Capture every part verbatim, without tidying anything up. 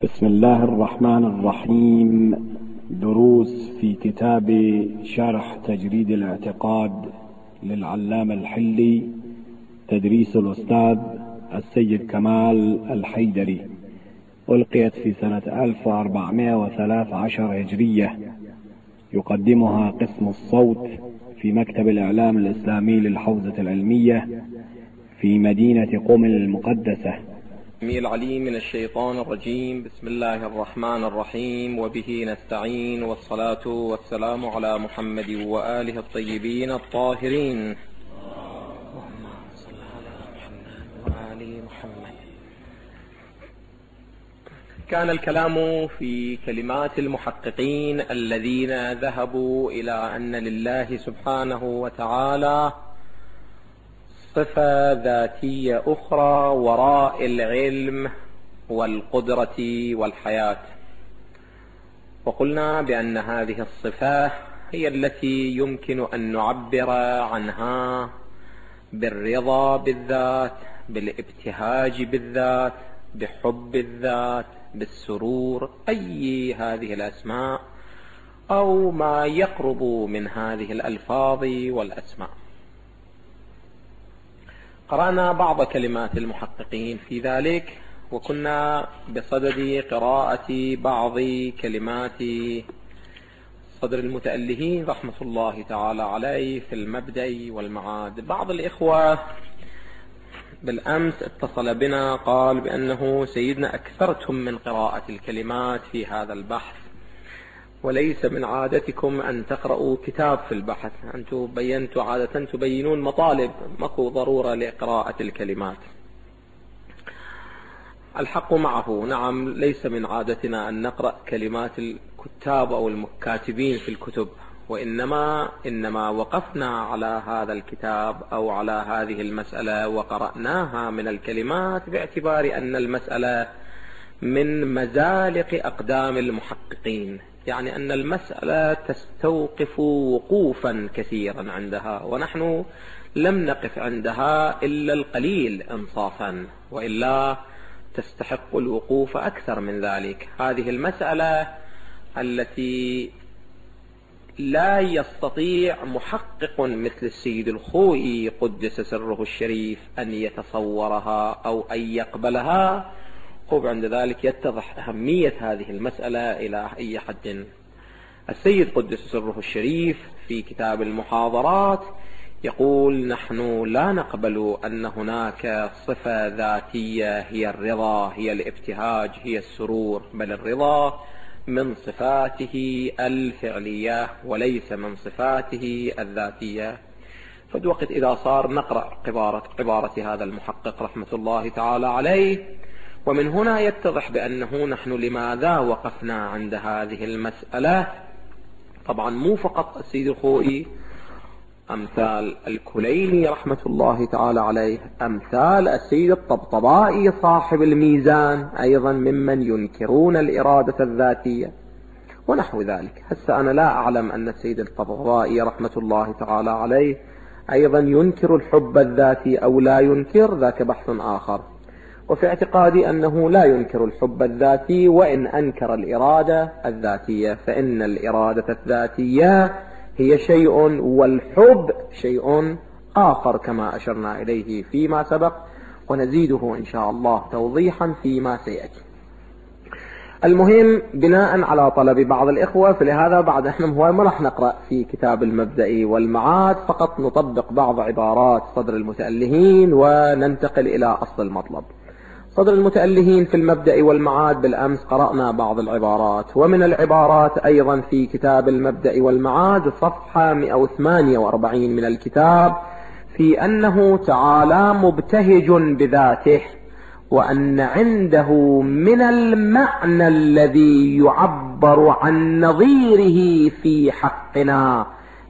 بسم الله الرحمن الرحيم. دروس في كتاب شرح تجريد الاعتقاد للعلامة الحلي، تدريس الأستاذ السيد كمال الحيدري، ألقيت في سنة ألف وأربعمائة وثلاثة عشر هجرية. يقدمها قسم الصوت في مكتب الإعلام الإسلامي للحوزة العلمية في مدينة قم المقدسة. العليم من الشيطان الرجيم. بسم الله الرحمن الرحيم، وبه نستعين، والصلاة والسلام على محمد وآله الطيبين الطاهرين. اللهم صل على محمد وآل محمد. كان الكلام في كلمات المحققين الذين ذهبوا إلى أن لله سبحانه وتعالى صفة ذاتية أخرى وراء العلم والقدرة والحياة، وقلنا بأن هذه الصفة هي التي يمكن أن نعبر عنها بالرضا بالذات، بالابتهاج بالذات، بحب الذات، بالسرور، أي هذه الأسماء أو ما يقرب من هذه الألفاظ والأسماء. قرأنا بعض كلمات المحققين في ذلك، وكنا بصدد قراءة بعض كلمات صدر المتألهين رحمة الله تعالى عليه في المبدأ والمعاد. بعض الإخوة بالأمس اتصل بنا قال بأنه سيدنا أكثرتم من قراءة الكلمات في هذا البحث، وليس من عادتكم أن تقرأوا كتاب في البحث، أنتم بينتوا عادة تبينون مطالب، ماكو ضرورة لقراءة الكلمات. الحق معه، نعم، ليس من عادتنا أن نقرأ كلمات الكتاب أو الكاتبين في الكتب، وإنما إنما وقفنا على هذا الكتاب أو على هذه المسألة وقرأناها من الكلمات باعتبار أن المسألة من مزالق أقدام المحققين، يعني أن المسألة تستوقف وقوفا كثيرا عندها، ونحن لم نقف عندها إلا القليل إنصافا، وإلا تستحق الوقوف أكثر من ذلك. هذه المسألة التي لا يستطيع محقق مثل السيد الخوئي قدس سره الشريف أن يتصورها أو أن يقبلها، وعند ذلك يتضح أهمية هذه المسألة إلى أي حد. السيد قدس سره الشريف في كتاب المحاضرات يقول: نحن لا نقبل أن هناك صفة ذاتية هي الرضا، هي الابتهاج، هي السرور، بل الرضا من صفاته الفعلية وليس من صفاته الذاتية. فد وقت إذا صار نقرأ عبارة, عبارة هذا المحقق رحمة الله تعالى عليه، ومن هنا يتضح بأنه نحن لماذا وقفنا عند هذه المسألة. طبعا مو فقط السيد الخوئي، أمثال الكليني رحمة الله تعالى عليه، أمثال السيد الطبطبائي صاحب الميزان أيضا ممن ينكرون الإرادة الذاتية ونحو ذلك. هسه أنا لا أعلم أن السيد الطبطبائي رحمة الله تعالى عليه أيضا ينكر الحب الذاتي أو لا ينكر، ذاك بحث آخر. وفي اعتقادي أنه لا ينكر الحب الذاتي، وإن أنكر الإرادة الذاتية، فإن الإرادة الذاتية هي شيء والحب شيء آخر كما أشرنا إليه فيما سبق، ونزيده إن شاء الله توضيحا فيما سيأتي. المهم بناء على طلب بعض الإخوة، فلهذا بعد احنا هو ما راح نقرأ في كتاب المبدأ والمعاد، فقط نطبق بعض عبارات صدر المتألهين وننتقل إلى أصل المطلب. صدر المتألهين في المبدأ والمعاد بالأمس قرأنا بعض العبارات، ومن العبارات أيضا في كتاب المبدأ والمعاد صفحة مئة وثمانية وأربعين من الكتاب، في أنه تعالى مبتهج بذاته، وأن عنده من المعنى الذي يعبر عن نظيره في حقنا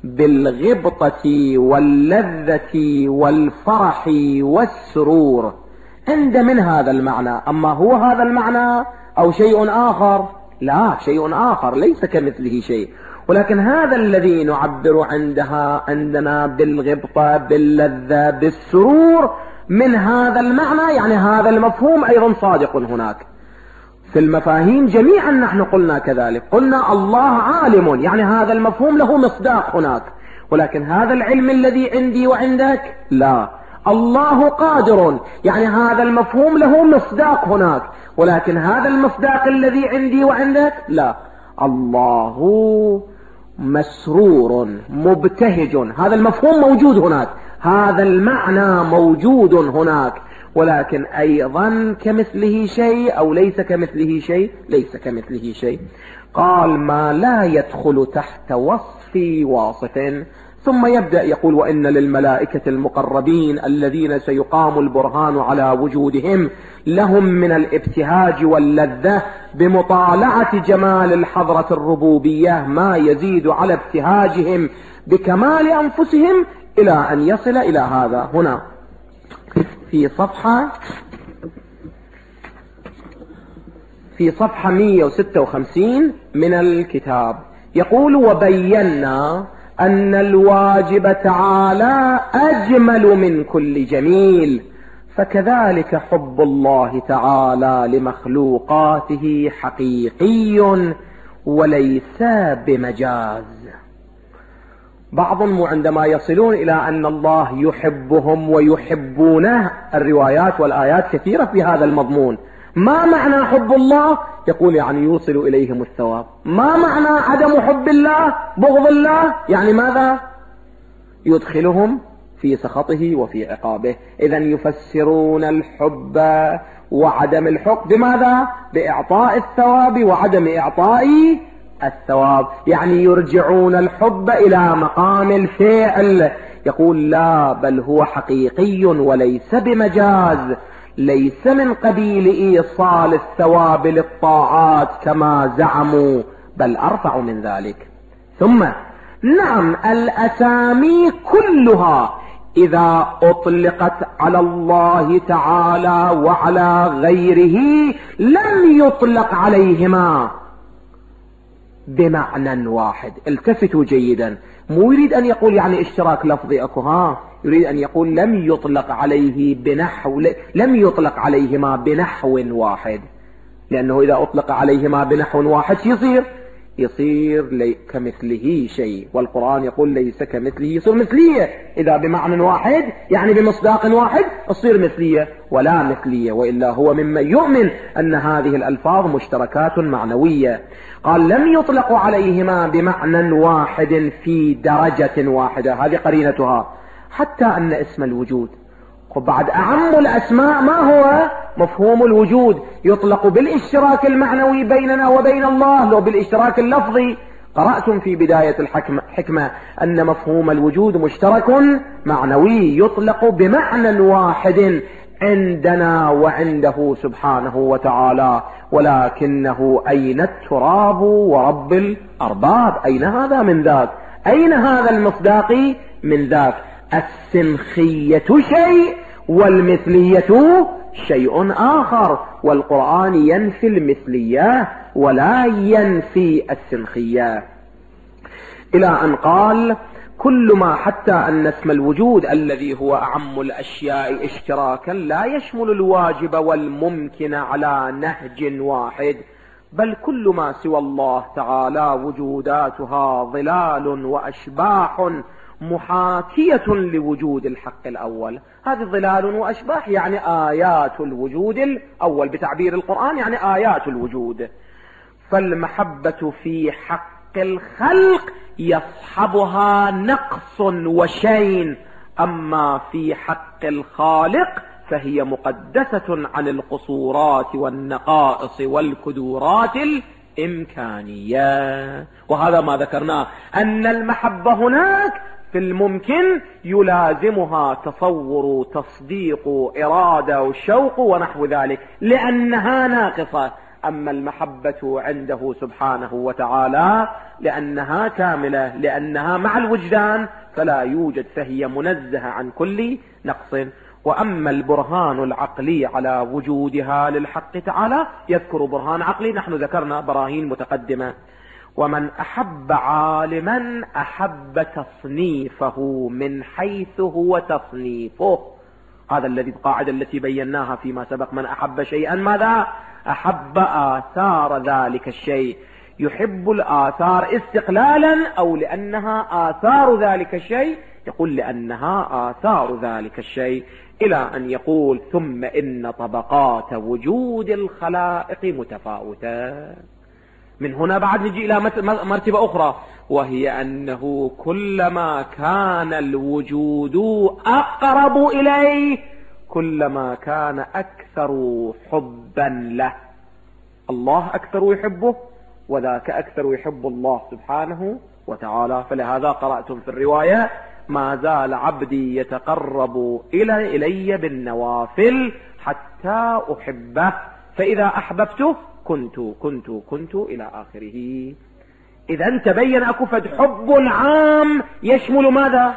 بالغبطة واللذة والفرح والسرور، عند من هذا المعنى. أما هو هذا المعنى أو شيء آخر؟ لا، شيء آخر ليس كمثله شيء، ولكن هذا الذي نعبر عندها عندنا بالغبطة باللذة بالسرور من هذا المعنى، يعني هذا المفهوم أيضا صادق هناك. في المفاهيم جميعا نحن قلنا كذلك، قلنا الله عالم، يعني هذا المفهوم له مصداق هناك، ولكن هذا العلم الذي عندي وعندك لا. الله قادر، يعني هذا المفهوم له مصداق هناك، ولكن هذا المصداق الذي عندي وعندك لا. الله مسرور مبتهج، هذا المفهوم موجود هناك، هذا المعنى موجود هناك، ولكن أيضا كمثله شيء أو ليس كمثله شيء؟ ليس كمثله شيء. قال ما لا يدخل تحت وصف واصف، ثم يبدأ يقول وإن للملائكة المقربين الذين سيقام البرهان على وجودهم لهم من الابتهاج واللذة بمطالعة جمال الحضرة الربوبية ما يزيد على ابتهاجهم بكمال أنفسهم إلى أن يصل إلى هذا. هنا في صفحة في صفحة مئة وستة وخمسين من الكتاب يقول وبينا أن الواجب تعالى أجمل من كل جميل، فكذلك حب الله تعالى لمخلوقاته حقيقي وليس بمجاز. بعضهم عندما يصلون إلى أن الله يحبهم ويحبونه، الروايات والآيات كثيرة في هذا المضمون. ما معنى حب الله؟ يقول يعني يوصل إليهم الثواب. ما معنى عدم حب الله بغض الله؟ يعني ماذا؟ يدخلهم في سخطه وفي عقابه. إذن يفسرون الحب وعدم الحب بماذا؟ بإعطاء الثواب وعدم إعطاء الثواب، يعني يرجعون الحب إلى مقام الفعل. يقول لا، بل هو حقيقي وليس بمجاز، ليس من قبيل إيصال الثواب للطاعات كما زعموا، بل أرفع من ذلك. ثم نعم الأسامي كلها إذا أطلقت على الله تعالى وعلى غيره لم يطلق عليهما بمعنى واحد. التفتوا جيدا، مو يريد أن يقول يعني اشتراك لفظي أكو، ها يريد أن يقول لم يطلق عليه بنحو، لم يطلق عليهما بنحو واحد، لأنه إذا أطلق عليهما بنحو واحد يصير يصير لي كمثله شيء، والقرآن يقول ليس كمثله، يصير مثلية. إذا بمعنى واحد يعني بمصداق واحد تصير مثلية ولا مثلية، وإلا هو ممن يؤمن أن هذه الألفاظ مشتركات معنوية. قال لم يطلق عليهما بمعنى واحد في درجة واحدة، هذه قرينتها، حتى أن اسم الوجود وبعد أعم الأسماء ما هو مفهوم الوجود يطلق بالاشتراك المعنوي بيننا وبين الله لو بالاشتراك اللفظي. قرأتم في بداية الحكمة أن مفهوم الوجود مشترك معنوي يطلق بمعنى واحد عندنا وعنده سبحانه وتعالى، ولكنه أين التراب ورب الأرباب؟ أين هذا من ذاك؟ أين هذا المصداقي من ذاك؟ السنخية شيء والمثلية شيء آخر، والقرآن ينفي المثلية ولا ينفي السنخية، إلى أن قال كل ما، حتى أن اسم الوجود الذي هو أعم الأشياء اشتراكا لا يشمل الواجب والممكن على نهج واحد، بل كل ما سوى الله تعالى وجوداتها ظلال وأشباح محاكية لوجود الحق الأول. هذه ظلال وأشباح يعني آيات الوجود الأول، بتعبير القرآن يعني آيات الوجود. فالمحبة في حق الخلق يصحبها نقص وشين، أما في حق الخالق فهي مقدسة عن القصورات والنقائص والكدورات الإمكانية. وهذا ما ذكرناه، أن المحبة هناك في الممكن يلازمها تصور تصديق إرادة وشوق ونحو ذلك لأنها ناقصة. أما المحبة عنده سبحانه وتعالى لأنها كاملة، لأنها مع الوجدان فلا يوجد، فهي منزهة عن كل نقص. وأما البرهان العقلي على وجودها للحق تعالى، يذكر برهان عقلي، نحن ذكرنا براهين متقدمة. ومن أحب عالما أحب تصنيفه من حيث هو تصنيفه. هذا الذي القاعدة التي بيناها فيما سبق: من أحب شيئا ماذا؟ أحب آثار ذلك الشيء. يحب الآثار استقلالا أو لأنها آثار ذلك الشيء؟ يقول لأنها آثار ذلك الشيء، إلى أن يقول: ثم إن طبقات وجود الخلائق متفاوتة. من هنا بعد نجي إلى مرتبة أخرى، وهي أنه كلما كان الوجود أقرب إليه كلما كان أكثر حبا له. الله أكثر يحبه، وذاك أكثر يحب الله سبحانه وتعالى. فلهذا قرأتم في الرواية: ما زال عبدي يتقرب إلي, إلي بالنوافل حتى أحبه، فإذا أحببته كنت كنت كنت إلى آخره. إذا تبين أكو فد حب عام يشمل ماذا؟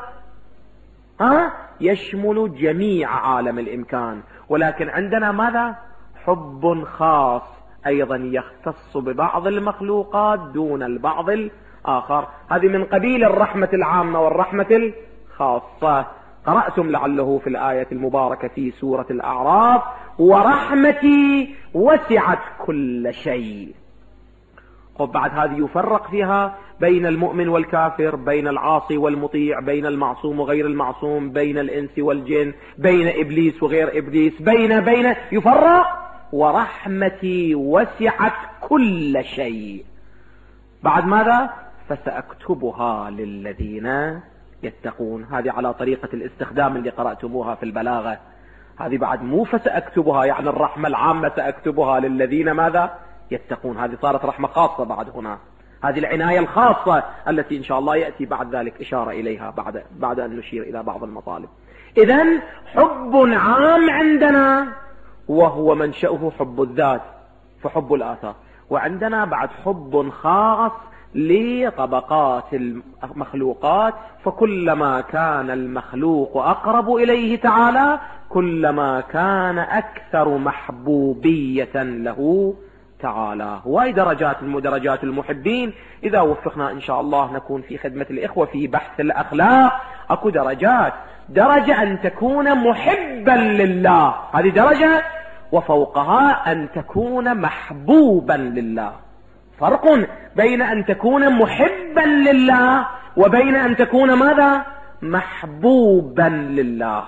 ها؟ يشمل جميع عالم الإمكان. ولكن عندنا ماذا؟ حب خاص أيضا يختص ببعض المخلوقات دون البعض الآخر. هذه من قبيل الرحمة العامة والرحمة الخاصة. قرأتم لعله في الآية المباركة في سورة الأعراف: ورحمتي وسعت كل شيء. وبعد هذه يفرق فيها بين المؤمن والكافر، بين العاصي والمطيع، بين المعصوم وغير المعصوم، بين الإنس والجن، بين إبليس وغير إبليس، بين بين يفرق. ورحمتي وسعت كل شيء. بعد ماذا؟ فسأكتبها للذين يتقون. هذه على طريقة الاستخدام اللي قرأتموها في البلاغة. هذه بعد مو فسأكتبها يعني الرحمة العامة سأكتبها للذين ماذا؟ يتقون. هذه صارت رحمة خاصة بعد هنا. هذه العناية الخاصة التي إن شاء الله يأتي بعد ذلك إشارة إليها بعد, بعد أن نشير إلى بعض المطالب. إذن حب عام عندنا وهو منشأه حب الذات فحب الآثار، وعندنا بعد حب خاص لطبقات المخلوقات، فكلما كان المخلوق أقرب إليه تعالى كلما كان أكثر محبوبية له تعالى. وهي درجات المدرجات المحبين. إذا وفقنا إن شاء الله نكون في خدمة الإخوة في بحث الأخلاق. أكو درجات، درجة أن تكون محبا لله، هذه درجة، وفوقها أن تكون محبوبا لله. فرق بين أن تكون محبا لله وبين أن تكون ماذا؟ محبوبا لله.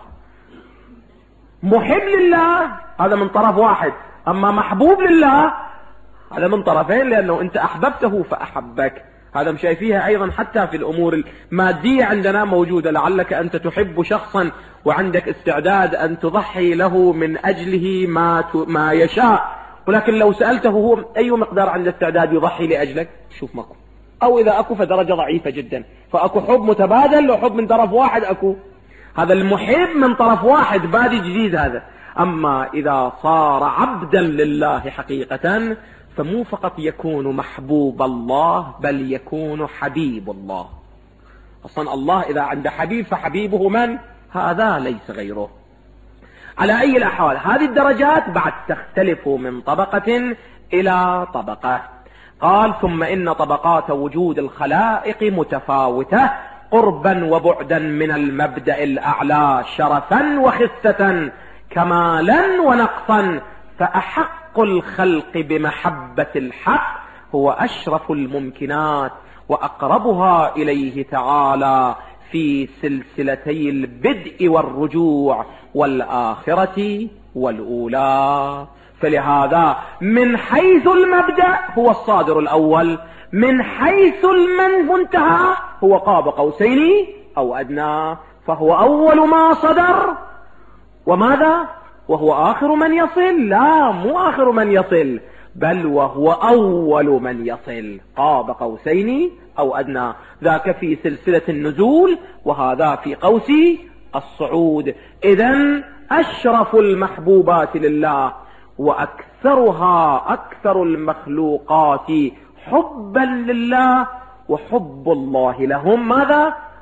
محب لله هذا من طرف واحد، أما محبوب لله هذا من طرفين، لأنه أنت أحببته فأحبك. هذا مش شايفيها أيضا حتى في الأمور المادية عندنا موجودة. لعلك أنت تحب شخصا وعندك استعداد أن تضحي له من أجله ما ما يشاء، ولكن لو سألته هو أي مقدار عنده استعداد يضحي لأجلك، شوف ماكو. أو إذا أكو فدرجة ضعيفة جدا، فأكو حب متبادل وحب من طرف واحد. أكو هذا المحب من طرف واحد بادي جديد هذا. أما إذا صار عبدا لله حقيقة فمو فقط يكون محبوب الله بل يكون حبيب الله. أصلا الله إذا عنده حبيب فحبيبه من؟ هذا ليس غيره. على أي الأحوال هذه الدرجات بعد تختلف من طبقة إلى طبقة. قال: ثم إن طبقات وجود الخلائق متفاوتة قربا وبعدا من المبدأ الأعلى، شرفا وخسة، كمالا ونقصا. فأحق الخلق بمحبة الحق هو أشرف الممكنات وأقربها إليه تعالى في سلسلتي البدء والرجوع والآخرة والأولى. فلهذا من حيث المبدأ هو الصادر الأول، من حيث المنتهى هو قاب قوسين أو أدنى، فهو أول ما صدر. وماذا؟ وهو آخر من يصل؟ لا، مو آخر من يصل، بل وهو أول من يصل، قاب قوسين أو أدنى. ذاك في سلسلة النزول وهذا في قوس الصعود. إذن أشرف المحبوبات لله وأكثرها أكثر المخلوقات حبا لله، وحب الله لهم ماذا؟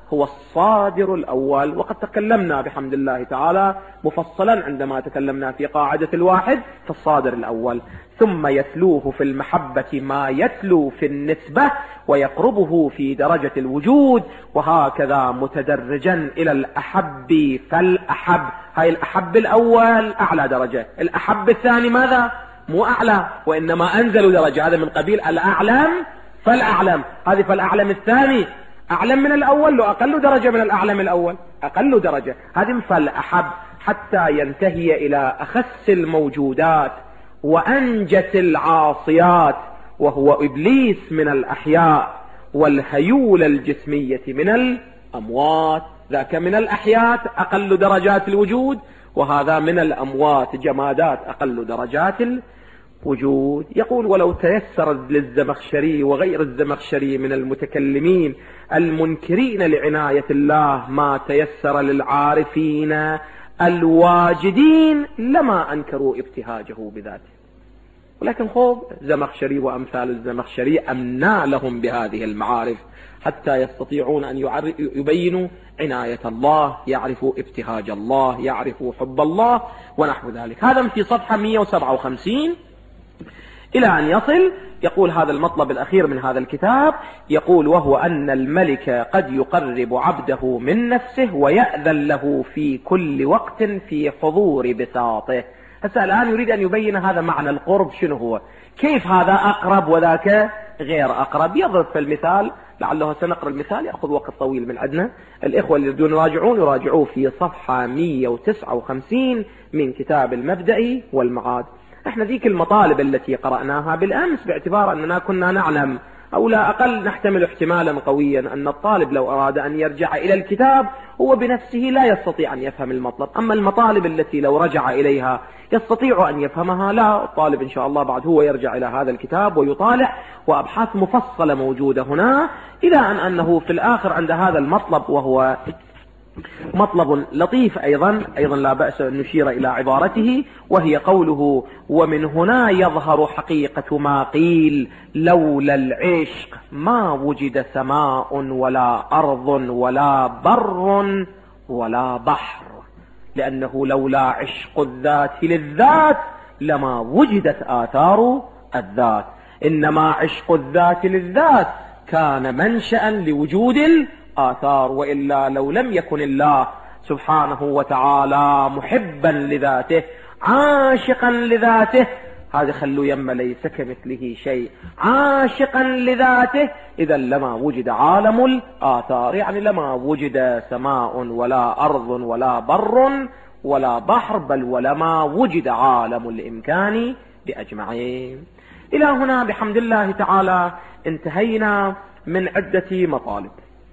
هو الصادر الأول، وقد تكلمنا بحمد الله تعالى مفصلا عندما تكلمنا في قاعدة الواحد في الصادر الأول. ثم يتلوه في المحبة ما يتلو في النسبة ويقربه في درجة الوجود، وهكذا متدرجا إلى الأحب فالأحب. هاي الأحب الأول أعلى درجة، الأحب الثاني ماذا؟ مو أعلى، وإنما أنزل درجة، هذا من قبيل الأعلم فالأعلم. هذه فالأعلم الثاني أعلم من الأول، لو أقل درجة من الأعلم الأول، أقل درجة، هذه فالأحب، حتى ينتهي إلى أخس الموجودات وأنجس العاصيات، وهو إبليس من الأحياء والهيولى الجسمية من الأموات. ذاك من الأحياء أقل درجات الوجود، وهذا من الأموات جمادات أقل درجات الوجود. يقول: ولو تيسر للزمخشري وغير الزمخشري من المتكلمين المنكرين لعناية الله ما تيسر للعارفين الواجدين لما أنكروا ابتهاجه بذاته. ولكن خوف زمخشري وأمثال الزمخشري أمنى لهم بهذه المعارف حتى يستطيعون أن يبينوا عناية الله، يعرفوا ابتهاج الله، يعرفوا حب الله ونحو ذلك. هذا في صفحة مئة وسبعة وخمسين إلى أن يصل. يقول هذا المطلب الأخير من هذا الكتاب، يقول: وهو أن الملك قد يقرب عبده من نفسه ويأذن له في كل وقت في حضور بساطه. هسه الآن يريد أن يبين هذا معنى القرب شنو هو، كيف هذا أقرب وذاك غير أقرب. يضرب في المثال، لعله سنقرأ المثال يأخذ وقت طويل من عندنا. الإخوة اللي يريدون يراجعون يراجعوه في صفحة مئة وتسعة وخمسين من كتاب المبدأ والمعاد. احنا ذيك المطالب التي قرأناها بالأمس باعتبار أننا كنا نعلم أو لا أقل نحتمل احتمالا قويا أن الطالب لو أراد أن يرجع إلى الكتاب هو بنفسه لا يستطيع أن يفهم المطلب، أما المطالب التي لو رجع إليها يستطيع أن يفهمها لا. الطالب إن شاء الله بعد هو يرجع إلى هذا الكتاب ويطالع، وأبحاث مفصلة موجودة هنا، إلى أن أنه في الآخر عند هذا المطلب، وهو مطلب لطيف أيضا أيضا لا بأس أن نشير إلى عبارته، وهي قوله: ومن هنا يظهر حقيقة ما قيل لولا العشق ما وجد سماء ولا أرض ولا بر ولا بحر. لأنه لولا عشق الذات للذات لما وجدت آثار الذات، إنما عشق الذات للذات كان منشأ لوجود الآثار، وإلا لو لم يكن الله سبحانه وتعالى محبا لذاته عاشقا لذاته، هذا خلو يم ليس كمثله شيء، عاشقا لذاته، إذا لما وجد عالم الآثار، يعني لما وجد سماء ولا أرض ولا بر ولا بحر، بل ولما وجد عالم الإمكان بأجمعين. إلى هنا بحمد الله تعالى انتهينا من عدة مطالب.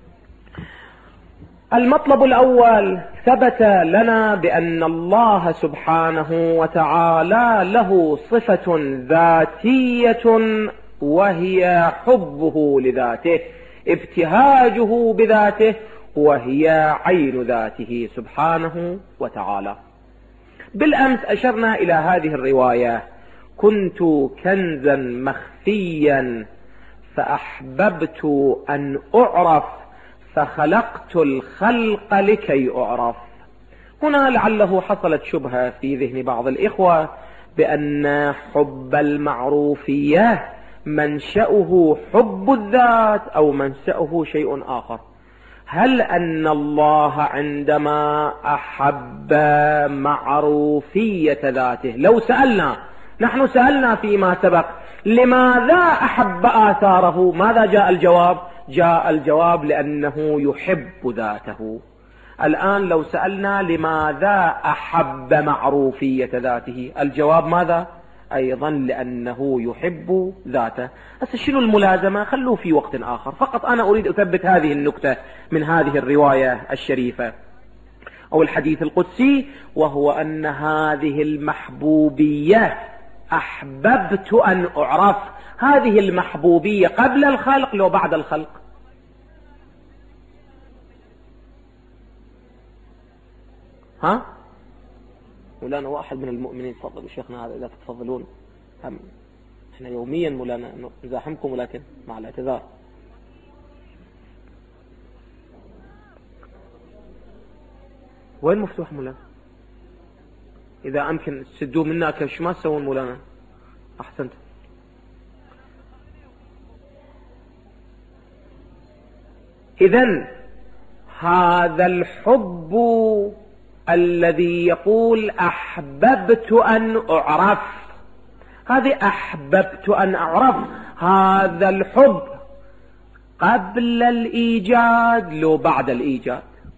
المطلب الأول: ثبت لنا بأن الله سبحانه وتعالى له صفة ذاتية وهي حبه لذاته، ابتهاجه بذاته، وهي عين ذاته سبحانه وتعالى. بالأمس أشرنا إلى هذه الرواية: كنت كنزا مخفيا فأحببت أن أعرف فخلقت الخلق لكي أعرف. هنا لعله حصلت شبهة في ذهن بعض الإخوة بأن حب المعروفية منشأه حب الذات أو منشأه شيء آخر. هل أن الله عندما أحب معروفية ذاته، لو سألنا، نحن سألنا فيما سبق لماذا أحب آثاره، ماذا جاء الجواب؟ جاء الجواب لأنه يحب ذاته. الآن لو سألنا لماذا أحب معروفية ذاته، الجواب ماذا؟ أيضا لأنه يحب ذاته. هسه شنو الملازمة؟ خلوه في وقت آخر، فقط أنا أريد أثبت هذه النكتة من هذه الرواية الشريفة أو الحديث القدسي، وهو أن هذه المحبوبية أحببت أن أعرف. هذه المحبوبية قبل الخلق لو بعد الخلق؟ ها؟ مولانا واحد من المؤمنين، تفضلوا شيخنا هذا إذا تتفضلون. هم احنا يوميا مولانا نزاحمكم، ولكن مع الاعتذار. وين مفتوح مولانا؟ إذا أمكن تسدوه منا كش ما تسوون مولانا. أحسنت. إذن هذا الحب الذي يقول أحببت أن أعرف، هذه أحببت أن أعرف، هذا الحب قبل الإيجاد لو بعد الإيجاد؟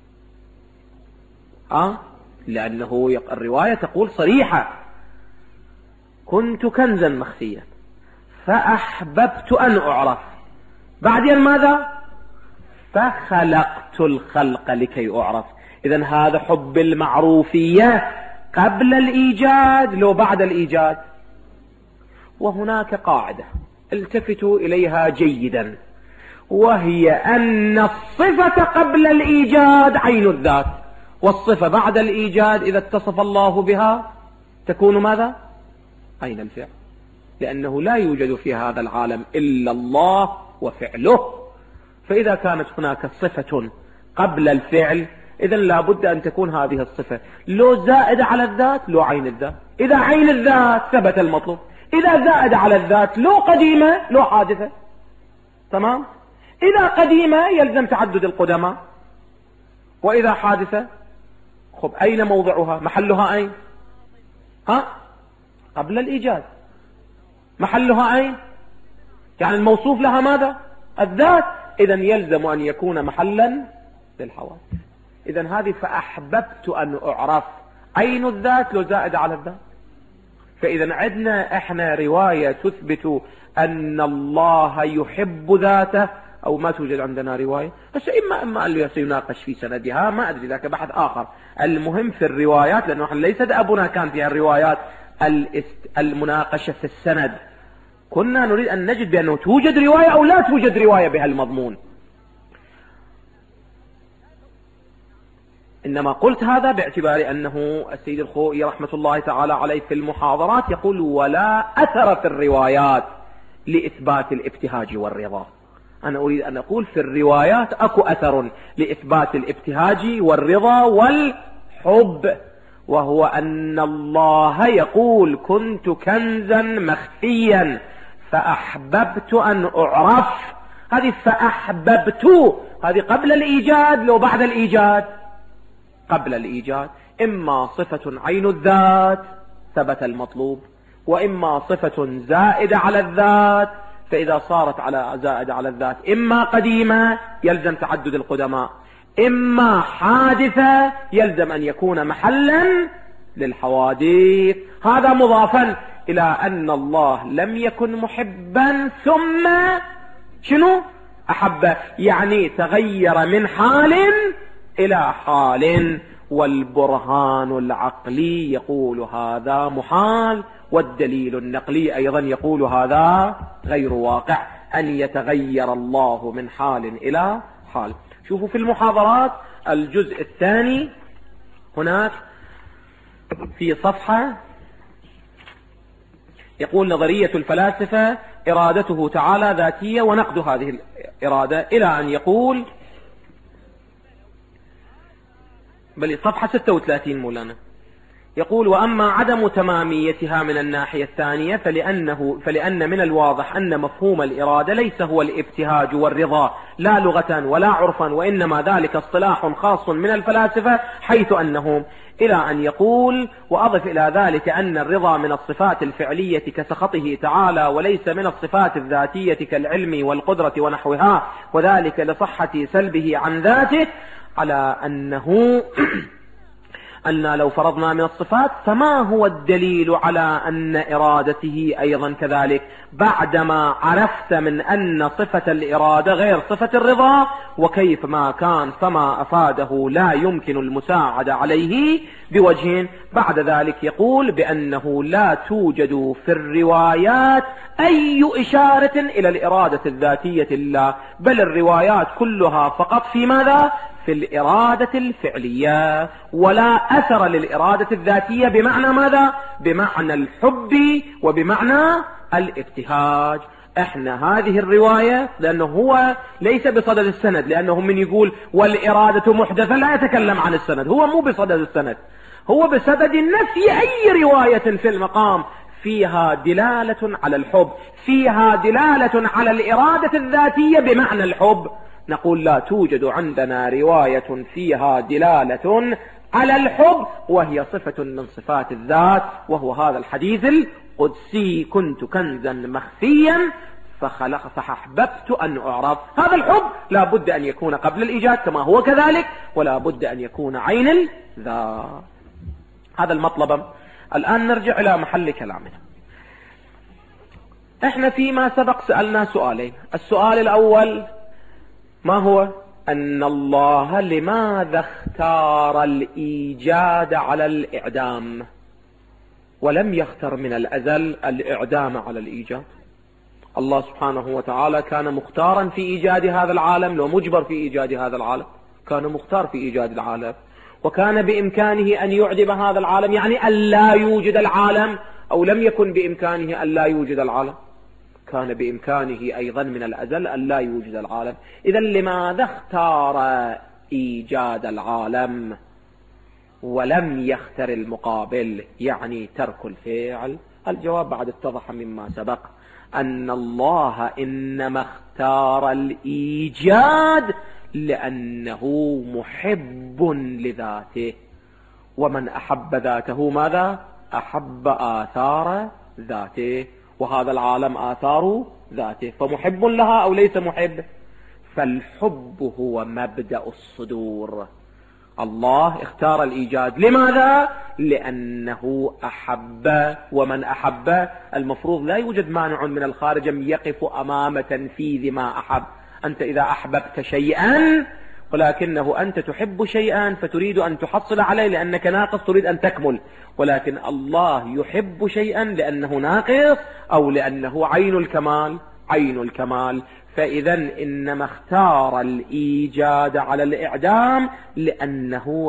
أه؟ لأنه الرواية تقول صريحة: كنت كنزا مخفيا فأحببت أن أعرف، بعدين ماذا؟ فخلقت الخلق لكي أعرف. إذن هذا حب المعروفية قبل الإيجاد لو بعد الإيجاد. وهناك قاعدة التفتوا إليها جيدا، وهي أن الصفة قبل الإيجاد عين الذات، والصفة بعد الإيجاد إذا اتصف الله بها تكون ماذا؟ عين الفعل، لأنه لا يوجد في هذا العالم إلا الله وفعله. فإذا كانت هناك صفة قبل الفعل إذن لا بد أن تكون هذه الصفة لو زائدة على الذات لو عين الذات. إذا عين الذات ثبت المطلوب، إذا زائد على الذات لو قديمة لو حادثة. تمام؟ إذا قديمة يلزم تعدد القدماء، وإذا حادثة خب أين موضعها؟ محلها أين؟ ها؟ قبل الإيجاد. محلها أين؟ يعني الموصوف لها ماذا؟ الذات. إذن يلزم أن يكون محلا للحوادث. إذن هذه فأحببت أن أعرف عين الذات لو زائد على الذات. فإذا عندنا إحنا رواية تثبت أن الله يحب ذاته، أو ما توجد عندنا رواية. بس إما إما اللي سيناقش في سندها ما أدري، ذاك بحث آخر. المهم في الروايات، لأنه ليس أبونا كان فيها الروايات المناقشة في السند، كنا نريد أن نجد بأنه توجد رواية أو لا توجد رواية بها المضمون. إنما قلت هذا باعتبار أنه السيد الخوئي رحمة الله تعالى عليه في المحاضرات يقول: ولا أثر في الروايات لإثبات الابتهاج والرضا. أنا أريد أن أقول في الروايات أكو أثر لإثبات الابتهاج والرضا والحب، وهو أن الله يقول: كنت كنزا مخفيا فأحببت أن أعرف. هذه فأحببت هذه قبل الإيجاد لو بعد الإيجاد؟ قبل الإيجاد. إما صفة عين الذات ثبت المطلوب، وإما صفة زائدة على الذات، فإذا صارت على زائدة على الذات إما قديمة يلزم تعدد القدماء، إما حادثة يلزم أن يكون محلا للحوادث. هذا مضافا إلى أن الله لم يكن محبا ثم شنو؟ أحب، يعني تغير من حال إلى حال. والبرهان العقلي يقول هذا محال، والدليل النقلي أيضا يقول هذا غير واقع، أن يتغير الله من حال إلى حال. شوفوا في المحاضرات الجزء الثاني هناك في صفحة يقول: نظرية الفلاسفة إرادته تعالى ذاتية ونقد هذه الإرادة، إلى أن يقول بل صفحة ستة وثلاثين مولانا يقول: وأما عدم تماميتها من الناحية الثانية فلأنه فلأن من الواضح أن مفهوم الإرادة ليس هو الابتهاج والرضا لا لغة ولا عرفا، وإنما ذلك اصطلاح خاص من الفلاسفة، حيث أنهم إلى أن يقول: وأضف إلى ذلك أن الرضا من الصفات الفعلية كسخطه تعالى، وليس من الصفات الذاتية كالعلم والقدرة ونحوها، وذلك لصحة سلبه عن ذاته، على أنه أن لو فرضنا من الصفات فما هو الدليل على أن إرادته أيضا كذلك، بعدما عرفت من أن صفة الإرادة غير صفة الرضا، وكيف ما كان فما أفاده لا يمكن المساعدة عليه بوجه. بعد ذلك يقول بأنه لا توجد في الروايات أي إشارة إلى الإرادة الذاتية لله، بل الروايات كلها فقط في ماذا؟ في الإرادة الفعلية، ولا أثر للإرادة الذاتية بمعنى ماذا؟ بمعنى الحب وبمعنى الابتهاج. احنا هذه الرواية، لأنه هو ليس بصدد السند، لأنه من يقول والإرادة محدثة لا يتكلم عن السند، هو مو بصدد السند، هو بسبب نفي أي رواية في المقام فيها دلالة على الحب، فيها دلالة على الإرادة الذاتية بمعنى الحب. نقول لا توجد عندنا رواية فيها دلالة على الحب وهي صفة من صفات الذات، وهو هذا الحديث القدسي: كنت كنزا مخفيا فخلق فأحببت أن أعرف. هذا الحب لا بد أن يكون قبل الإيجاد كما هو كذلك، ولا بد أن يكون عين الذات. هذا المطلب. الآن نرجع إلى محل كلامنا. احنا فيما سبق سألنا سؤالين. السؤال الأول ما هو؟ أن الله لماذا اختار الإيجاد على الإعدام ولم يختر من الأزل الإعدام على الإيجاد؟ الله سبحانه وتعالى كان مختارا في إيجاد هذا العالم، لو مجبر في إيجاد هذا العالم كان مختار في إيجاد العالم، وكان بإمكانه أن يعدم هذا العالم، يعني أن لا يوجد العالم، أو لم يكن بإمكانه أن لا يوجد العالم، كان بإمكانه أيضا من الأزل أن لا يوجد العالم. إذن لماذا اختار إيجاد العالم ولم يختر المقابل، يعني ترك الفعل؟ الجواب بعد اتضح مما سبق أن الله إنما اختار الإيجاد لأنه محب لذاته، ومن أحب ذاته ماذا؟ أحب آثار ذاته، وهذا العالم آثار ذاته، فمحب لها أو ليس محب؟ فالحب هو مبدأ الصدور. الله اختار الإيجاد، لماذا؟ لأنه أحب، ومن أحب المفروض لا يوجد مانع من الخارج يقف أمام تنفيذ ما أحب. أنت إذا أحببت شيئا ولكنه أنت تحب شيئا فتريد أن تحصل عليه لأنك ناقص تريد أن تكمل، ولكن الله يحب شيئا لأنه ناقص أو لأنه عين الكمال، عين الكمال. فإذا إنما اختار الإيجاد على الإعدام لأنه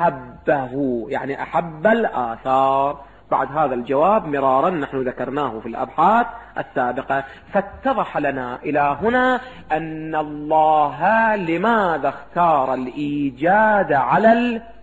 أحبه، يعني أحب الآثار. بعد هذا الجواب مرارا نحن ذكرناه في الأبحاث السابقة، فاتضح لنا إلى هنا أن الله لماذا اختار الإيجاد على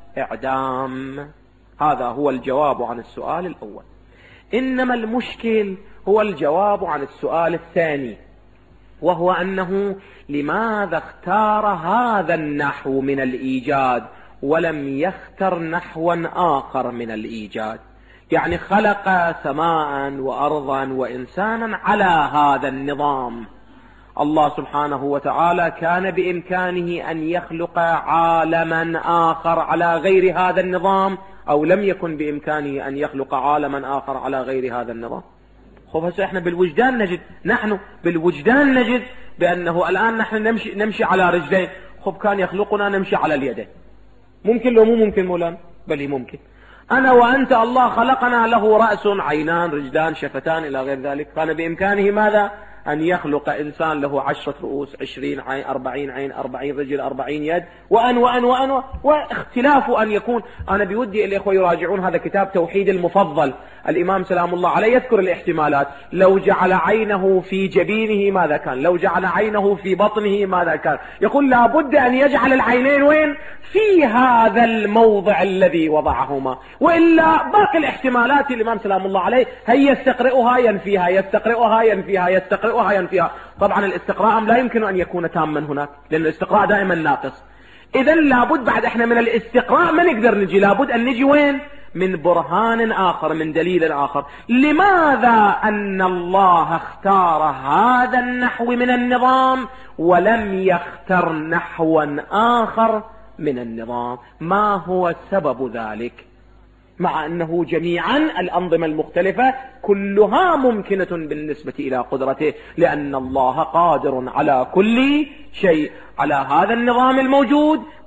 الإعدام. هذا هو الجواب عن السؤال الأول. إنما المشكل هو الجواب عن السؤال الثاني، وهو أنه لماذا اختار هذا النحو من الإيجاد ولم يختر نحوا آخر من الإيجاد؟ يعني خلق سماء وأرضا وإنسانا على هذا النظام. الله سبحانه وتعالى كان بإمكانه أن يخلق عالما آخر على غير هذا النظام، أو لم يكن بإمكانه أن يخلق عالما آخر على غير هذا النظام؟ خب هسه احنا بالوجدان نجد، نحن بالوجدان نجد بأنه الآن نحن نمشي, نمشي على رجلين. خب كان يخلقنا نمشي على اليدين، ممكن لو مو ممكن مولانا؟ بل ممكن. أنا وأنت الله خلقنا له رأس، عينان، رجلان، شفتان إلى غير ذلك. كان بإمكانه ماذا؟ أن يخلق إنسان له عشرة رؤوس، عشرين عين، أربعين عين، أربعين رجل، أربعين يد، وأن وأن وأن واختلاف أن يكون. أنا بودي الإخوة يراجعون هذا كتاب توحيد المفضل، الإمام سلام الله عليه يذكر الاحتمالات. لو جعل عينه في جبينه ماذا كان؟ لو جعل عينه في بطنه ماذا كان؟ يقول لابد أن يجعل العينين وين؟ في هذا الموضع الذي وضعهما، وإلا باقي الاحتمالات الإمام سلام الله عليه هي يستقرئها ينفيها، يستقرئها ينفيها، يستقرئها ينفيها. طبعا الاستقراء لا يمكن أن يكون تاما هناك، لأن الاستقراء دائما ناقص. إذا لابد بعد احنا من الاستقراء ما نقدر نجي، لابد أن نجي وين؟ من برهان آخر، من دليل آخر. لماذا أن الله اختار هذا النحو من النظام ولم يختر نحوا آخر من النظام؟ ما هو سبب ذلك؟ مع أنه جميعا الأنظمة المختلفة كلها ممكنة بالنسبة إلى قدرته، لأن الله قادر على كل شيء، على هذا النظام الموجود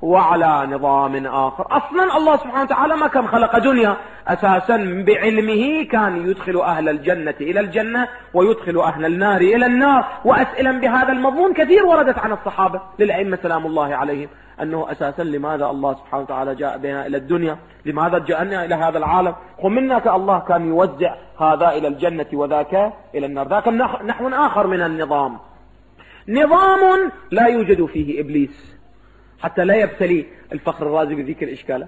وعلى نظام آخر. أصلا الله سبحانه وتعالى ما كان خلق دنيا، أساسا بعلمه كان يدخل أهل الجنة إلى الجنة ويدخل أهل النار إلى النار. وأسئلة بهذا المضمون كثير وردت عن الصحابة للأئمة سلام الله عليهم، أنه أساسا لماذا الله سبحانه وتعالى جاء بنا إلى الدنيا، لماذا جاءنا إلى هذا العالم، ومنك الله كان يوزع هذا إلى الجنة وذاك إلى النار. ذاك نحو آخر من النظام، نظام لا يوجد فيه إبليس حتى لا يبتلي الفخر الرازي بذكر إشكاله.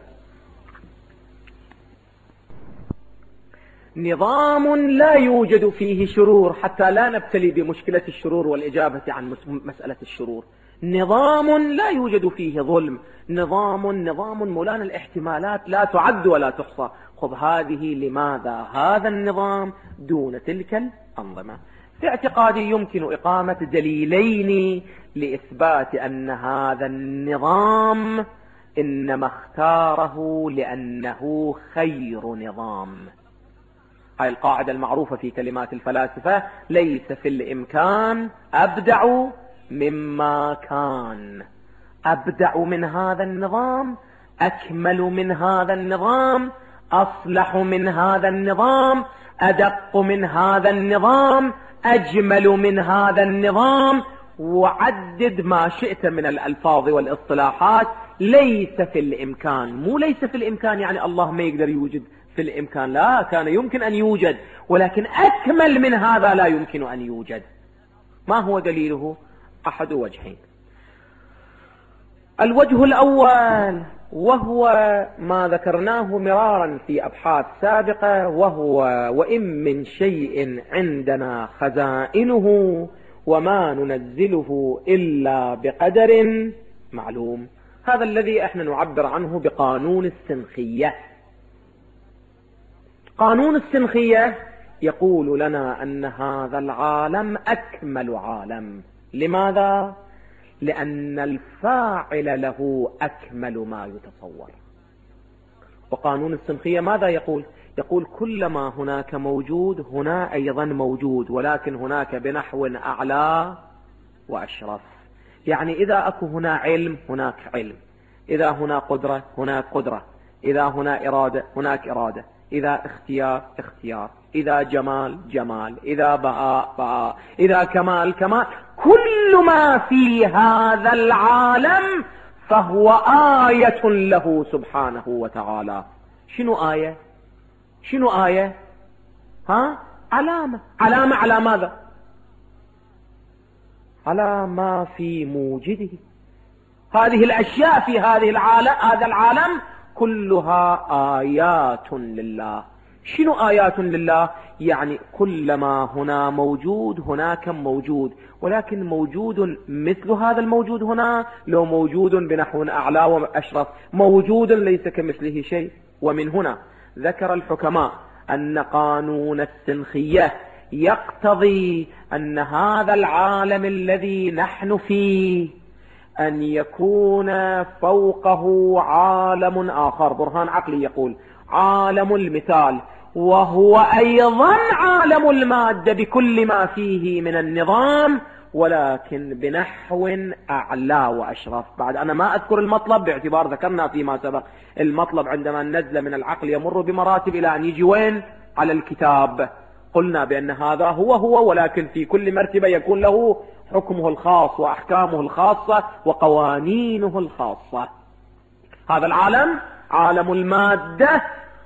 نظام لا يوجد فيه شرور حتى لا نبتلي بمشكلة الشرور والإجابة عن مسألة الشرور. نظام لا يوجد فيه ظلم، نظام نظام مولانا الاحتمالات لا تعد ولا تحصى. خذ هذه لماذا هذا النظام دون تلك الأنظمة؟ في اعتقادي يمكن إقامة دليلين لإثبات أن هذا النظام إنما اختاره لأنه خير نظام. هاي القاعدة المعروفة في كلمات الفلاسفة: ليس في الإمكان أبدع مما كان. أبدع من هذا النظام، أكمل من هذا النظام، أصلح من هذا النظام، أدق من هذا النظام، أجمل من هذا النظام، وعدد ما شئت من الألفاظ والاصطلاحات. ليس في الإمكان، مو ليس في الإمكان يعني الله ما يقدر يوجد في الإمكان، لا، كان يمكن أن يوجد، ولكن أكمل من هذا لا يمكن أن يوجد. ما هو دليله؟ أحد وجهين. الوجه الأول وهو ما ذكرناه مرارا في أبحاث سابقة، وهو وإن من شيء عندنا خزائنه وما ننزله إلا بقدر معلوم. هذا الذي احنا نعبر عنه بقانون السنخية. قانون السنخية يقول لنا أن هذا العالم أكمل عالم. لماذا؟ لأن الفاعل له أكمل ما يتصور. وقانون السنخية ماذا يقول؟ يقول كلما هناك موجود هنا أيضا موجود، ولكن هناك بنحو أعلى وأشرف. يعني إذا أكو هنا علم هناك علم، إذا هنا قدرة هناك قدرة، إذا هنا إرادة هناك إرادة، إذا اختيار اختيار، إذا جمال جمال، إذا بهاء بهاء، إذا كمال كمال. كل ما في هذا العالم فهو آية له سبحانه وتعالى. شنو آية؟ شنو آية؟ ها؟ علامة. علامة على ماذا؟ على ما في موجده. هذه الأشياء في هذه العالم هذا العالم كلها آيات لله. شنو آيات لله؟ يعني كلما هنا موجود هناك موجود، ولكن موجود مثل هذا الموجود هنا، لو موجود بنحو أعلى وأشرف، موجود ليس كمثله شيء. ومن هنا ذكر الحكماء أن قانون السنخية يقتضي أن هذا العالم الذي نحن فيه أن يكون فوقه عالم آخر. برهان عقلي يقول عالم المثال، وهو أيضا عالم المادة بكل ما فيه من النظام، ولكن بنحو أعلى وأشرف. بعد أنا ما أذكر المطلب باعتبار ذكرنا فيما سبق المطلب عندما نزل من العقل يمر بمراتب إلى أن يجي وين؟ على الكتاب. قلنا بأن هذا هو هو، ولكن في كل مرتبة يكون له حكمه الخاص وأحكامه الخاصة وقوانينه الخاصة. هذا العالم عالم المادة،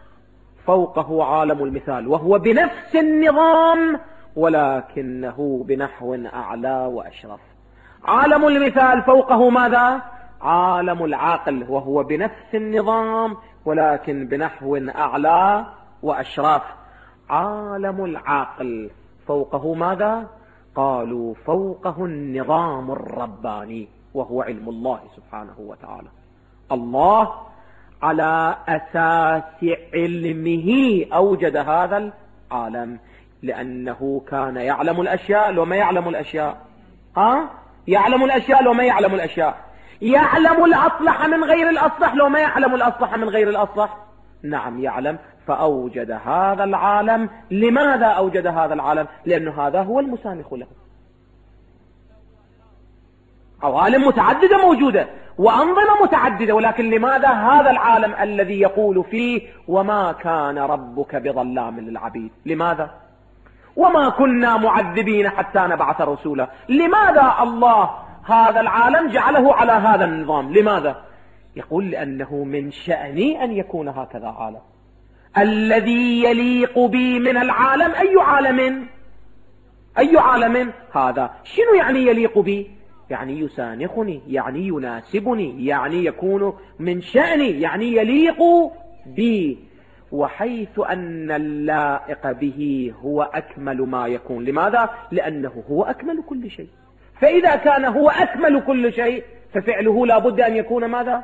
فوقه عالم المثال، وهو بنفس النظام ولكنه بنحو أعلى وأشرف. عالم المثال فوقه ماذا؟ عالم العقل، وهو بنفس النظام ولكن بنحو أعلى وأشرف. عالم العقل فوقه ماذا؟ قالوا فوقه النظام الرباني، وهو علم الله سبحانه وتعالى. الله على أساس علمه أوجد هذا العالم، لأنه كان يعلم الأشياء لو ما يعلم الأشياء. ها؟ يعلم الأشياء لو ما يعلم الأشياء. يعلم الأصلح من غير الأصلح لو ما يعلم الأصلح من غير الأصلح. نعم يعلم، فأوجد هذا العالم. لماذا أوجد هذا العالم؟ لأنه هذا هو المسامح له. عوالم متعددة موجودة، وأنظمة متعددة، ولكن لماذا هذا العالم الذي يقول فيه وما كان ربك بظلام للعبيد؟ لماذا؟ وما كنا معذبين حتى نبعث رسولا. لماذا الله هذا العالم جعله على هذا النظام؟ لماذا؟ يقول لأنه من شأني أن يكون هكذا عالم. الذي يليق بي من العالم أي عالم؟ أي عالم هذا؟ شنو يعني يليق بي؟ يعني يسانخني، يعني يناسبني، يعني يكون من شأني، يعني يليق بي. وحيث أن اللائق به هو أكمل ما يكون. لماذا؟ لأنه هو أكمل كل شيء. فإذا كان هو أكمل كل شيء ففعله لا بد أن يكون ماذا؟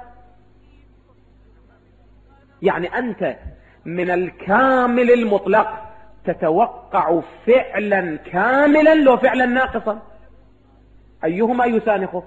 يعني أنت من الكامل المطلق تتوقع فعلا كاملا لو فعلا ناقصا. أيهما يسانخه؟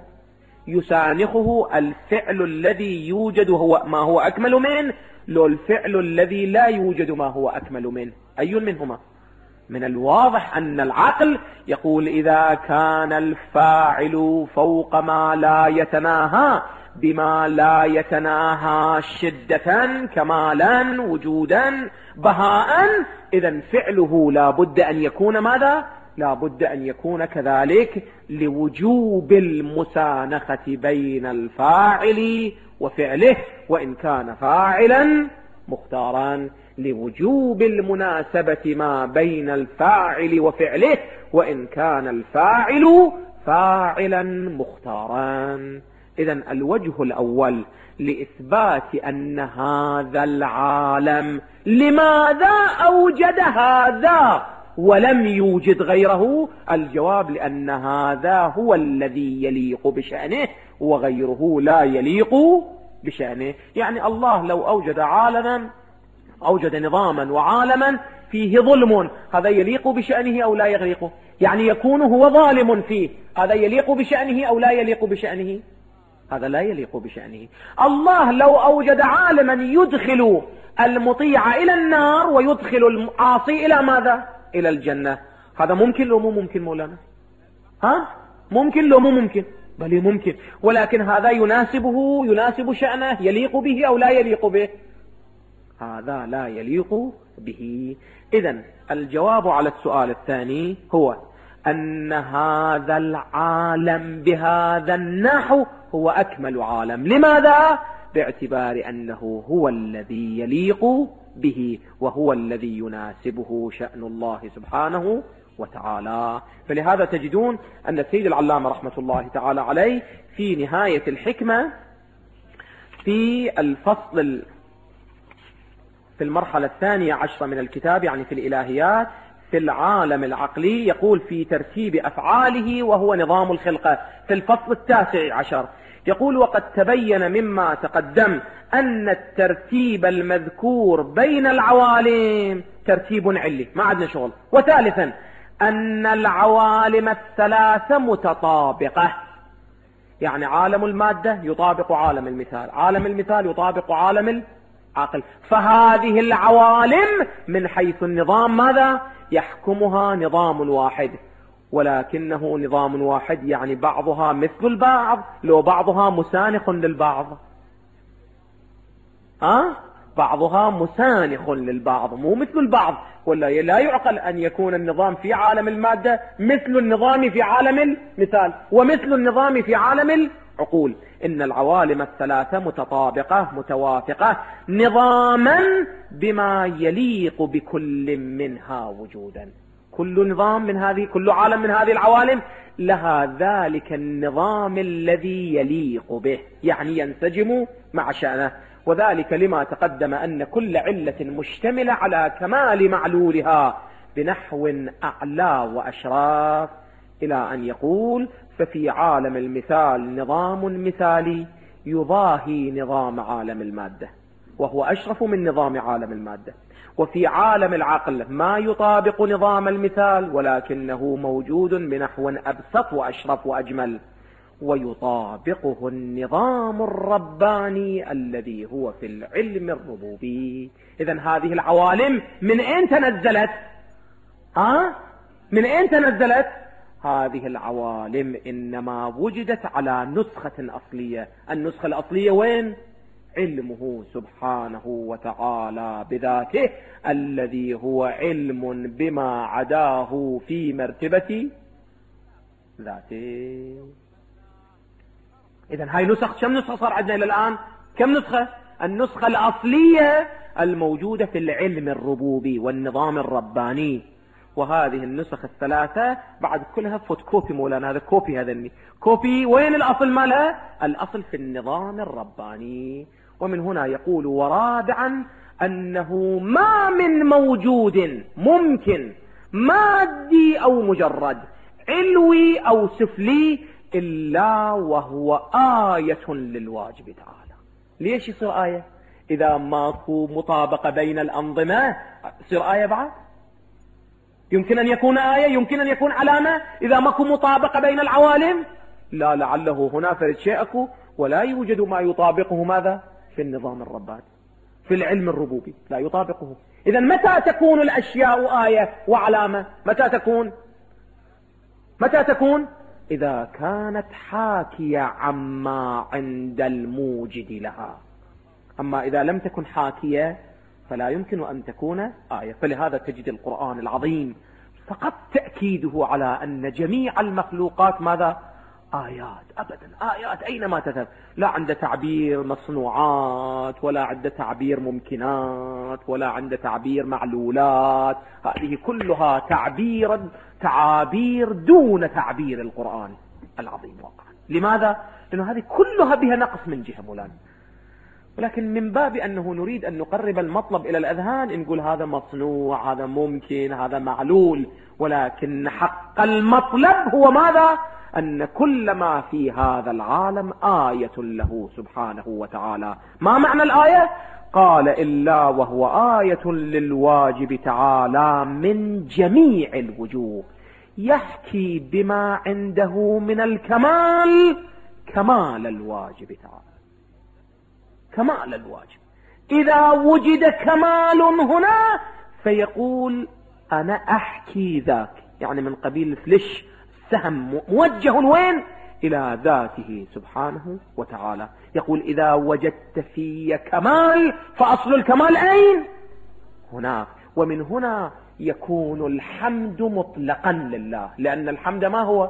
يسانخه الفعل الذي يوجد هو ما هو أكمل منه، لو الفعل الذي لا يوجد ما هو أكمل منه. أي منهما؟ من الواضح أن العقل يقول إذا كان الفاعل فوق ما لا يتناهى بما لا يتناهى شدة كمالا وجودا بهاء، إذن فعله لا بد أن يكون ماذا؟ لا بد أن يكون كذلك، لوجوب المسانخة بين الفاعل وفعله وإن كان فاعلا مختارا، لوجوب المناسبة ما بين الفاعل وفعله وإن كان الفاعل فاعلا مختارا. إذن الوجه الأول لإثبات أن هذا العالم لماذا أوجد هذا ولم يوجد غيره؟ الجواب لأن هذا هو الذي يليق بشأنه وغيره لا يليق بشأنه. يعني الله لو أوجد عالما، أوجد نظاما وعالما فيه ظلم، هذا يليق بشأنه أو لا يليق؟ يعني يكون هو ظالم فيه، هذا يليق بشأنه أو لا يليق بشأنه؟ هذا لا يليق بشأنه. الله لو أوجد عالما يدخل المطيع إلى النار ويدخل العاصي إلى ماذا؟ إلى الجنة، هذا ممكن لو مو ممكن مولانا؟ ها؟ ممكن لو مو ممكن؟ بل ممكن، ولكن هذا يناسبه، يناسب شأنه، يليق به أو لا يليق به؟ هذا لا يليق به. إذن الجواب على السؤال الثاني هو أن هذا العالم بهذا النحو هو أكمل عالم. لماذا؟ باعتبار أنه هو الذي يليق به وهو الذي يناسبه شأن الله سبحانه وتعالى. فلهذا تجدون أن السيد العلامة رحمة الله تعالى عليه في نهاية الحكمة في الفصل في المرحلة الثانية عشرة من الكتاب، يعني في الإلهيات، في العالم العقلي، يقول في ترتيب أفعاله وهو نظام الخلقة، في الفصل التاسع عشر يقول وقد تبين مما تقدم أن الترتيب المذكور بين العوالم ترتيب علي، ما عندنا شغل. وثالثا أن العوالم الثلاثة متطابقة، يعني عالم المادة يطابق عالم المثال، عالم المثال يطابق عالم العقل، فهذه العوالم من حيث النظام ماذا؟ يحكمها نظام واحد، ولكنه نظام واحد يعني بعضها مثل البعض، لو بعضها مسانخ للبعض. أه؟ بعضها مسانخ للبعض مو مثل البعض، ولا لا يعقل أن يكون النظام في عالم المادة مثل النظام في عالم المثال ومثل النظام في عالم العقول. إن العوالم الثلاثة متطابقة متوافقة نظاما بما يليق بكل منها وجودا. كل نظام من هذه، كل عالم من هذه العوالم لها ذلك النظام الذي يليق به، يعني ينسجم مع شأنه. وذلك لما تقدم أن كل علة مشتملة على كمال معلولها بنحو أعلى وأشراف، إلى أن يقول ففي عالم المثال نظام مثالي يضاهي نظام عالم المادة وهو أشرف من نظام عالم المادة، وفي عالم العقل ما يطابق نظام المثال ولكنه موجود بنحو أبسط وأشرف وأجمل، ويطابقه النظام الرباني الذي هو في العلم الربوبي. إذن هذه العوالم من أين تنزلت؟ ها؟ من أين تنزلت؟ هذه العوالم إنما وجدت على نسخة أصلية. النسخة الأصلية وين؟ علمه سبحانه وتعالى بذاته الذي هو علم بما عداه في مرتبة ذاته. إذن هاي نسخ، كم نسخة صار عندنا إلى الآن؟ كم نسخة؟ النسخة الأصلية الموجودة في العلم الربوبي والنظام الرباني، وهذه النسخ الثلاثة بعد كلها فوتوكوبي مولانا. هذا كوبي، هذا كوبي. وين الأصل مالها؟ الأصل في النظام الرباني. ومن هنا يقول ورابعا أنه ما من موجود ممكن مادي أو مجرد علوي أو سفلي إلا وهو آية للواجب تعالى. ليش يصير آية؟ إذا ماكو مطابقة بين الأنظمة يصير آية بعد؟ يمكن أن يكون آية، يمكن أن يكون علامة إذا ماكو مطابقة بين العوالم. لا، لعله هنا فرد شيء أكو ولا يوجد ما يطابقه. ماذا؟ في النظام الرباني، في العلم الربوبي لا يطابقه. إذا متى تكون الأشياء آية وعلامة؟ متى تكون؟ متى تكون؟ إذا كانت حاكية عما عند الموجد لها. أما إذا لم تكن حاكية فلا يمكن أن تكون آية. فلهذا تجد القرآن العظيم فقط تأكيده على أن جميع المخلوقات ماذا؟ آيات. أبدا آيات أينما تذهب. لا عند تعبير مصنوعات، ولا عند تعبير ممكنات، ولا عند تعبير معلولات. هذه كلها تعبير تعابير دون تعبير القرآن العظيم واقعا. لماذا؟ لأنه هذه كلها بها نقص من جهة مولانا. ولكن من باب أنه نريد أن نقرب المطلب إلى الأذهان نقول هذا مصنوع، هذا ممكن، هذا معلول. ولكن حق المطلب هو ماذا؟ أن كل ما في هذا العالم آية له سبحانه وتعالى. ما معنى الآية؟ قال إلا وهو آية للواجب تعالى من جميع الوجوه، يحكي بما عنده من الكمال كمال الواجب تعالى. كمال الواجب. إذا وجد كمال هنا فيقول أنا أحكي ذاك، يعني من قبيل الفلش، سهم موجه وين؟ إلى ذاته سبحانه وتعالى. يقول إذا وجدت في كمال فأصل الكمال أين؟ هناك. ومن هنا يكون الحمد مطلقا لله، لأن الحمد ما هو؟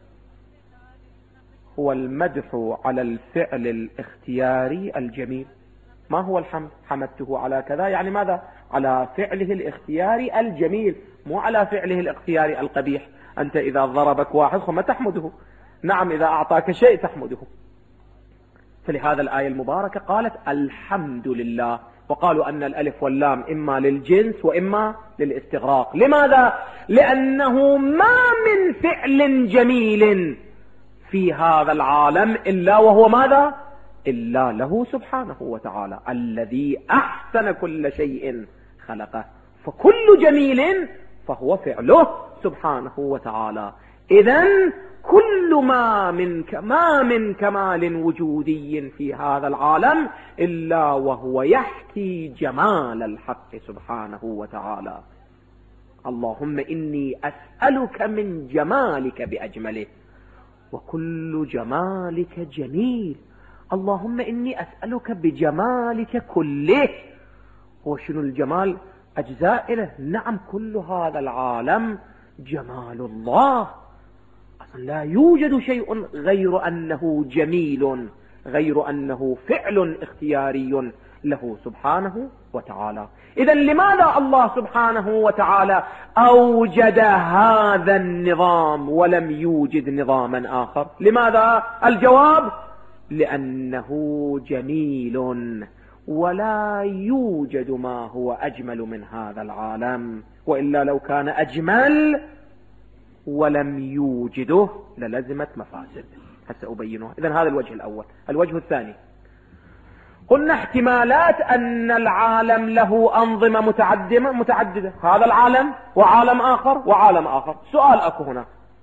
هو المدح على الفعل الاختياري الجميل. ما هو الحمد؟ حمدته على كذا، يعني ماذا؟ على فعله الاختياري الجميل، مو على فعله الاختياري القبيح. أنت إذا ضربك واحد ما تحمده، نعم إذا أعطاك شيء تحمده. فلهذا الآية المباركة قالت الحمد لله، وقالوا أن الألف واللام إما للجنس وإما للاستغراق. لماذا؟ لأنه ما من فعل جميل في هذا العالم إلا وهو ماذا؟ إلا له سبحانه وتعالى الذي أحسن كل شيء خلقه. فكل جميل فهو فعله سبحانه وتعالى. إذن كل ما من ما من كمال وجودي في هذا العالم إلا وهو يحكي جمال الحق سبحانه وتعالى. اللهم إني أسألك من جمالك بأجمله، وكل جمالك جميل. اللهم إني أسألك بجمالك كله. وشنو الجمال؟ أجزاء له. نعم كل هذا العالم جمال الله، أصلا لا يوجد شيء غير أنه جميل، غير أنه فعل اختياري له سبحانه وتعالى. إذن لماذا الله سبحانه وتعالى أوجد هذا النظام ولم يوجد نظاما آخر؟ لماذا؟ الجواب لأنه جميل، ولا يوجد ما هو أجمل من هذا العالم. وإلا لو كان أجمل ولم يوجده للزمت مفاسد. هسه أبينها. إذن هذا الوجه الأول. الوجه الثاني، قلنا احتمالات أن العالم له أنظمة متعددة متعددة هذا العالم وعالم آخر وعالم آخر. سؤال أكو هنا،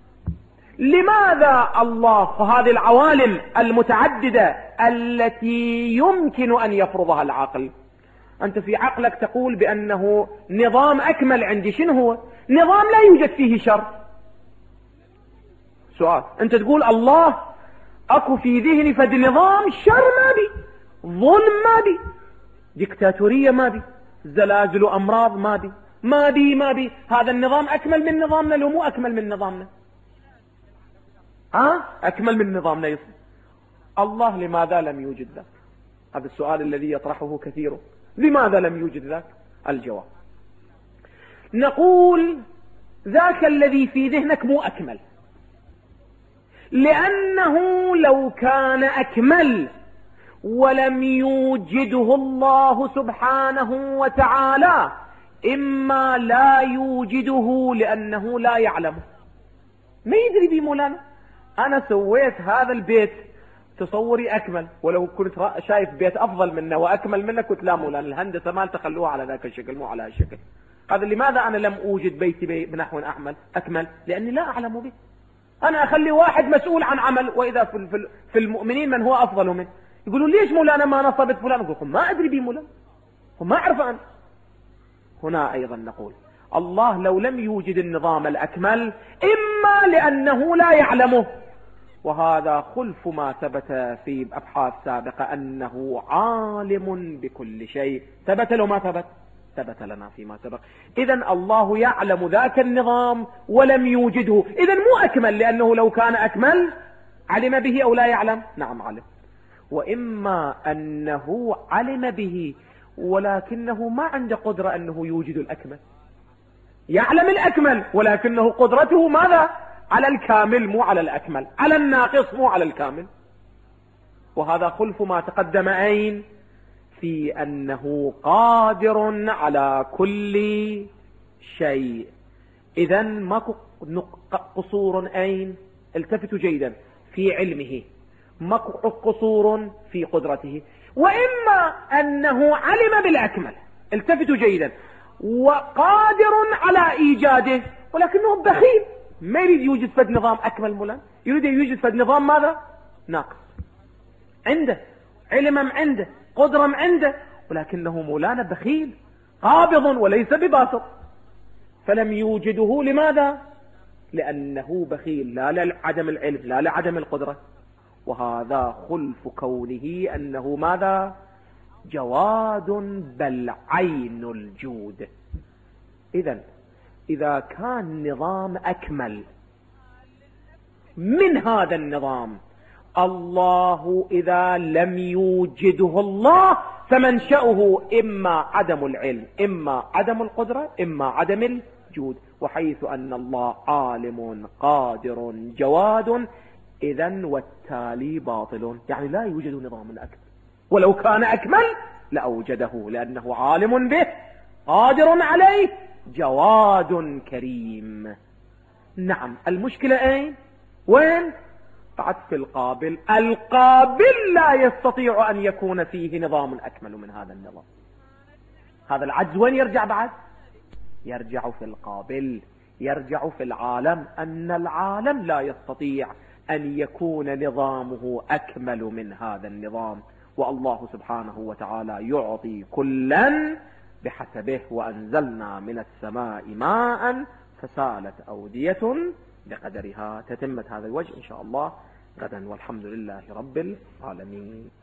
لماذا الله في هذه العوالم المتعددة التي يمكن أن يفرضها العقل؟ أنت في عقلك تقول بأنه نظام أكمل عندي. شنو هو؟ نظام لا يوجد فيه شر. سؤال، انت تقول الله اكو في ذهني فد نظام شر ما بي، ظلم ما بي، ديكتاتورية ما بي، زلازل وامراض ما بي ما بي ما بي هذا النظام اكمل من نظامنا لو مو اكمل من نظامنا؟ ها اكمل من نظامنا يصير. الله لماذا لم يوجد ذاك؟ هذا السؤال الذي يطرحه كثير، لماذا لم يوجد ذاك؟ الجواب، نقول ذاك الذي في ذهنك مو أكمل، لأنه لو كان أكمل ولم يوجده الله سبحانه وتعالى، إما لا يوجده لأنه لا يعلمه، ما يدري بي مولانا. أنا سويت هذا البيت تصوري أكمل، ولو كنت شايف بيت أفضل منه وأكمل منه كنت لا مولانا الهندسة ما تخلوها على ذاك الشكل مو على هالشكل. هذا لماذا أنا لم أوجد بيتي بي بنحو أحمل أكمل؟ لأني لا أعلم به. أنا أخلي واحد مسؤول عن عمل، وإذا في في المؤمنين من هو أفضل منه يقولون ليش مولانا ما نصبت فلان؟ أقول لكم ما أدري به مولانا وما أعرف أنا. هنا أيضا نقول الله لو لم يوجد النظام الأكمل إما لأنه لا يعلمه، وهذا خلف ما ثبت في أبحاث سابقة أنه عالم بكل شيء. ثبت لو ما ثبت؟ ثبت لنا فيما سبق. إذن الله يعلم ذاك النظام ولم يوجده، إذن مو أكمل، لأنه لو كان أكمل علم به أو لا يعلم؟ نعم علم. وإما أنه علم به ولكنه ما عنده قدرة أنه يوجد الأكمل، يعلم الأكمل ولكنه قدرته ماذا؟ على الكامل مو على الأكمل، على الناقص مو على الكامل. وهذا خلف ما تقدم أين؟ في أنه قادر على كل شيء. إذن ماكو قصور أين؟ التفتوا جيدا في علمه، ماكو قصور في قدرته. وإما أنه علم بالأكمل، التفتوا جيدا، وقادر على إيجاده ولكنه بخيل، ما يريد يوجد فد نظام أكمل مولانا، يريد يوجد فد نظام ماذا؟ ناقص. عنده علم عنده، قدرة عنده، ولكنه مولانا بخيل قابض وليس بباسط، فلم يوجده. لماذا؟ لأنه بخيل، لا لعدم العلم لا لعدم القدرة. وهذا خلف كونه أنه ماذا؟ جواد بل عين الجود. إذن إذا كان نظام أكمل من هذا النظام، الله إذا لم يوجده الله فمنشأه إما عدم العلم إما عدم القدرة إما عدم الجود. وحيث أن الله عالم قادر جواد، إذن والتالي باطل، يعني لا يوجد نظام أكمل، ولو كان أكمل لأوجده، لأنه عالم به قادر عليه جواد كريم. نعم، المشكلة أين؟ وين؟ بعد في القابل. القابل لا يستطيع أن يكون فيه نظام أكمل من هذا النظام. هذا العجز وين يرجع بعد؟ يرجع في القابل، يرجع في العالم، أن العالم لا يستطيع أن يكون نظامه أكمل من هذا النظام. والله سبحانه وتعالى يعطي كلا بحسبه. وأنزلنا من السماء ماء فسالت أودية بقدرها. تتمت هذا الوجه إن شاء الله غدا، والحمد لله رب العالمين.